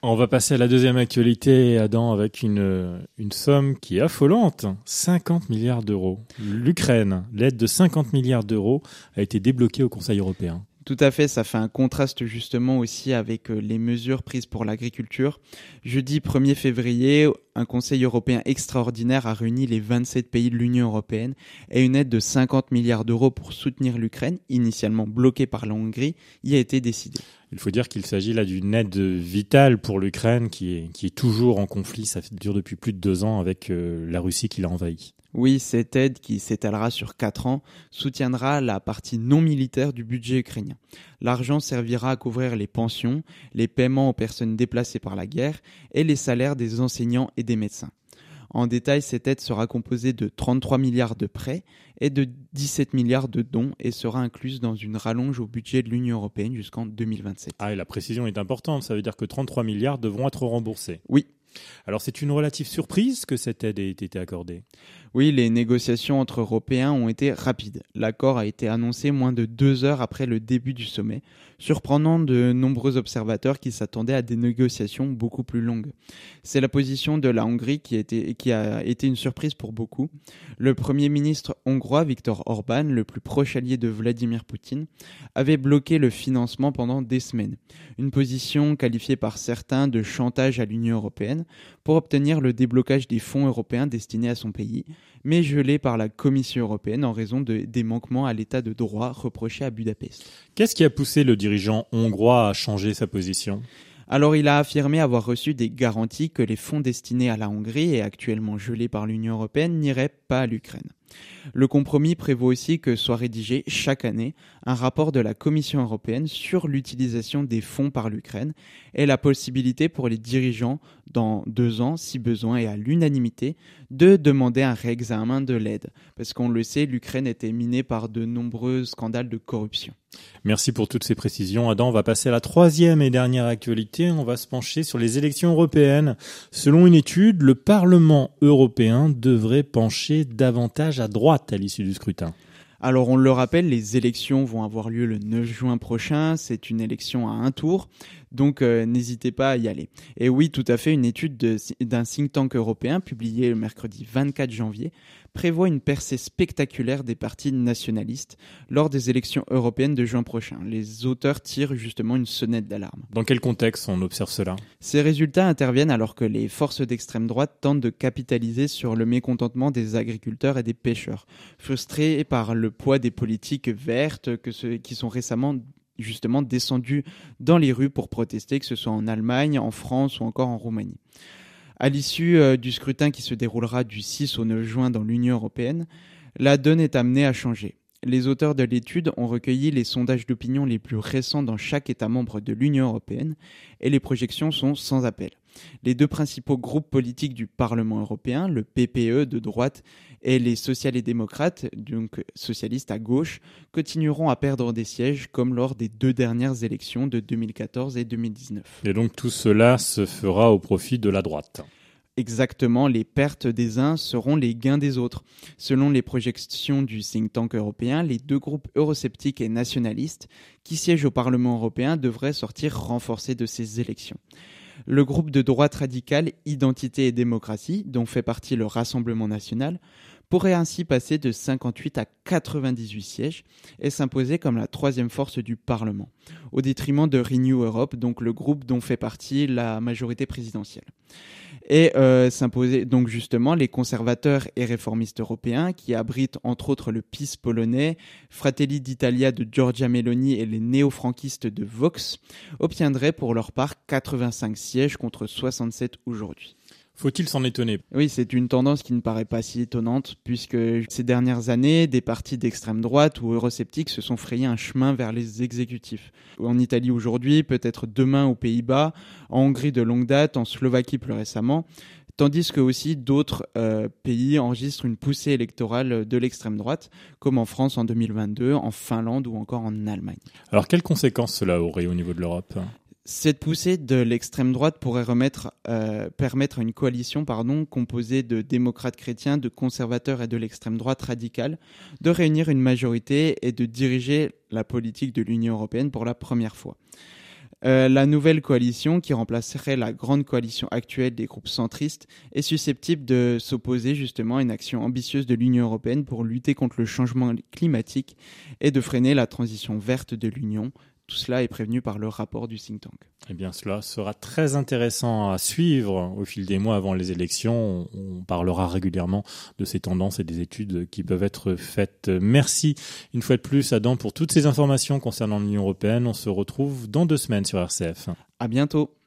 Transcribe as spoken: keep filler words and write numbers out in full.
On va passer à la deuxième actualité, Adam, avec une, une somme qui est affolante, cinquante milliards d'euros. L'Ukraine, l'aide de cinquante milliards d'euros a été débloquée au Conseil européen. Tout à fait, ça fait un contraste justement aussi avec les mesures prises pour l'agriculture. Jeudi premier février, un Conseil européen extraordinaire a réuni les vingt-sept pays de l'Union européenne et une aide de cinquante milliards d'euros pour soutenir l'Ukraine, initialement bloquée par la Hongrie, y a été décidée. Il faut dire qu'il s'agit là d'une aide vitale pour l'Ukraine qui est, qui est toujours en conflit, ça dure depuis plus de deux ans avec euh, la Russie qui l'a envahie. Oui, cette aide, qui s'étalera sur quatre ans, soutiendra la partie non militaire du budget ukrainien. L'argent servira à couvrir les pensions, les paiements aux personnes déplacées par la guerre et les salaires des enseignants et des médecins. En détail, cette aide sera composée de trente-trois milliards de prêts et de dix-sept milliards de dons et sera incluse dans une rallonge au budget de l'Union européenne jusqu'en deux mille vingt-sept. Ah, et la précision est importante, ça veut dire que trente-trois milliards devront être remboursés. Oui. Alors c'est une relative surprise que cette aide ait été accordée. Oui, les négociations entre Européens ont été rapides. L'accord a été annoncé moins de deux heures après le début du sommet, surprenant de nombreux observateurs qui s'attendaient à des négociations beaucoup plus longues. C'est la position de la Hongrie qui a été, qui a été une surprise pour beaucoup. Le Premier ministre hongrois, Viktor Orban, le plus proche allié de Vladimir Poutine, avait bloqué le financement pendant des semaines. Une position qualifiée par certains de chantage à l'Union européenne pour obtenir le déblocage des fonds européens destinés à son pays, mais gelé par la Commission européenne en raison de, des manquements à l'état de droit reprochés à Budapest. Qu'est-ce qui a poussé le dirigeant hongrois à changer sa position ? Alors il a affirmé avoir reçu des garanties que les fonds destinés à la Hongrie et actuellement gelés par l'Union européenne n'iraient pas à l'Ukraine. Le compromis prévoit aussi que soit rédigé chaque année un rapport de la Commission européenne sur l'utilisation des fonds par l'Ukraine et la possibilité pour les dirigeants, dans deux ans, si besoin et à l'unanimité, de demander un réexamen de l'aide. Parce qu'on le sait, l'Ukraine était minée par de nombreux scandales de corruption. Merci pour toutes ces précisions. Adam, on va passer à la troisième et dernière actualité. On va se pencher sur les élections européennes. Selon une étude, le Parlement européen devrait pencher davantage à droite à l'issue du scrutin. Alors on le rappelle, les élections vont avoir lieu le neuf juin prochain, c'est une élection à un tour, donc euh, n'hésitez pas à y aller. Et oui, tout à fait, une étude de, d'un think tank européen publiée le mercredi vingt-quatre janvier prévoit une percée spectaculaire des partis nationalistes lors des élections européennes de juin prochain. Les auteurs tirent justement une sonnette d'alarme. Dans quel contexte on observe cela ? Ces résultats interviennent alors que les forces d'extrême droite tentent de capitaliser sur le mécontentement des agriculteurs et des pêcheurs, frustrés par le poids des politiques vertes que ceux qui sont récemment justement descendus dans les rues pour protester, que ce soit en Allemagne, en France ou encore en Roumanie. À l'issue euh, du scrutin qui se déroulera du six au neuf juin dans l'Union européenne, la donne est amenée à changer. Les auteurs de l'étude ont recueilli les sondages d'opinion les plus récents dans chaque État membre de l'Union européenne et les projections sont sans appel. Les deux principaux groupes politiques du Parlement européen, le P P E de droite et les social et démocrates, donc socialistes à gauche, continueront à perdre des sièges comme lors des deux dernières élections de deux mille quatorze et deux mille dix-neuf. Et donc tout cela se fera au profit de la droite. Exactement, les pertes des uns seront les gains des autres. Selon les projections du think tank européen, les deux groupes eurosceptiques et nationalistes qui siègent au Parlement européen devraient sortir renforcés de ces élections. Le groupe de droite radicale Identité et démocratie, dont fait partie le Rassemblement national, pourrait ainsi passer de cinquante-huit à quatre-vingt-dix-huit sièges et s'imposer comme la troisième force du Parlement, au détriment de Renew Europe, donc le groupe dont fait partie la majorité présidentielle. Et euh, s'imposer donc justement les conservateurs et réformistes européens qui abritent entre autres le P I S polonais, Fratelli d'Italia de Giorgia Meloni et les néo-franquistes de Vox, obtiendraient pour leur part quatre-vingt-cinq sièges contre soixante-sept aujourd'hui. Faut-il s'en étonner ? Oui, c'est une tendance qui ne paraît pas si étonnante, puisque ces dernières années, des partis d'extrême droite ou eurosceptiques se sont frayés un chemin vers les exécutifs. En Italie aujourd'hui, peut-être demain aux Pays-Bas, en Hongrie de longue date, en Slovaquie plus récemment, tandis que aussi d'autres euh, pays enregistrent une poussée électorale de l'extrême droite, comme en France en deux mille vingt-deux, en Finlande ou encore en Allemagne. Alors quelles conséquences cela aurait au niveau de l'Europe ? Cette poussée de l'extrême droite pourrait remettre, euh, permettre à une coalition pardon, composée de démocrates chrétiens, de conservateurs et de l'extrême droite radicale de réunir une majorité et de diriger la politique de l'Union européenne pour la première fois. Euh, la nouvelle coalition, qui remplacerait la grande coalition actuelle des groupes centristes, est susceptible de s'opposer justement à une action ambitieuse de l'Union européenne pour lutter contre le changement climatique et de freiner la transition verte de l'Union. Tout cela est prévenu par le rapport du think tank. Eh bien, cela sera très intéressant à suivre au fil des mois avant les élections. On parlera régulièrement de ces tendances et des études qui peuvent être faites. Merci une fois de plus, Adam, pour toutes ces informations concernant l'Union européenne. On se retrouve dans deux semaines sur R C F. À bientôt.